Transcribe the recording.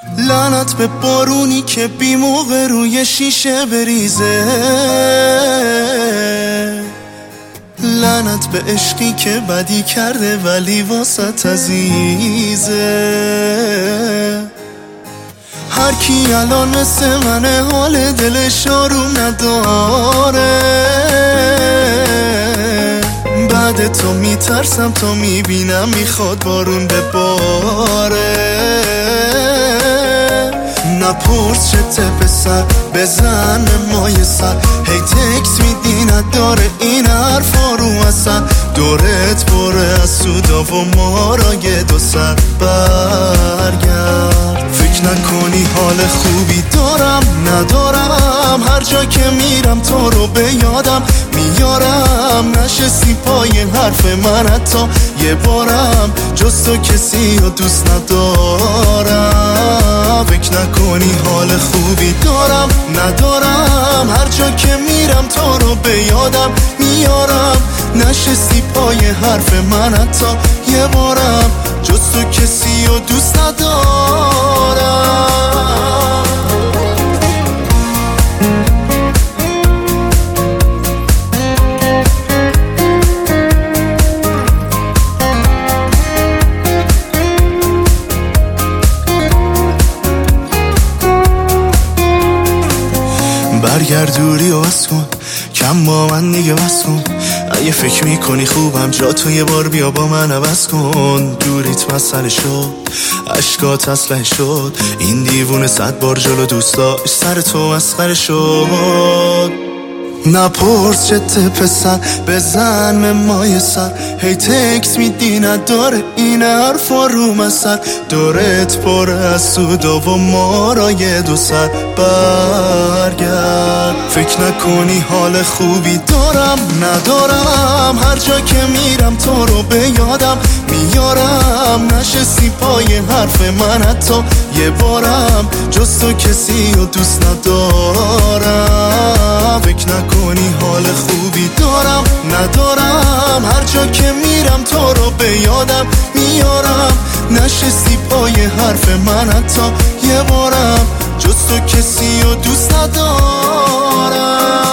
لعنت به بارونی که بی موقع روی شیشه بریزه، لعنت به عشقی که بدی کرده ولی واسط عزیزه. هر کی الان مثل منه حال دلش آروم نداره، بعد تو میترسم تا میبینم میخواد بارون بباره. نپرس چته پسر بزن مای سر، هی تکس میدی نداره این حرفا رو اثر، دورت بره از سودا و مارای دو سر. برگرد فکر نکنی حال خوبی دارم ندارم، هر جا که میرم تو رو به یادم میارم، نشستی پای حرف من حتی یه بارم، جز تو کسی رو دوست ندارم. فکر نکنی حال خوبی دارم ندارم، هر جا که میرم تو رو به یادم میارم، نشستی پای حرف من حتی یه بارم، جز تو کسی رو دوست ندارم. برگرد دوری و بس کن، کم با من دیگه بس کن، اگه فکر میکنی خوبم جا تو یه بار بیا با من عوض کن. دوریت مسئله شد، عشقات اسلحه شد، این دیوونه 100 بار جلو دوست داشت سر تو مسخره شد. نپرس چته پسر بزن به مای سر، هی تکس میدی نداره این حرفا رو مسر، دورت پر از سودا و مارای دو سر. برگرد فکر نکنی حال خوبی دارم ندارم، هر جا که میرم تو رو به یادم میارم، نشستی پای حرف من حتی یه بارم، جز تو کسی رو دوست ندارم. فکر نکنی حال خوبی دارم ندارم، هر جا که میرم تو رو به یادم میارم، نشستی پای حرف من حتی یه بارم، جز تو کسی رو دوست ندارم.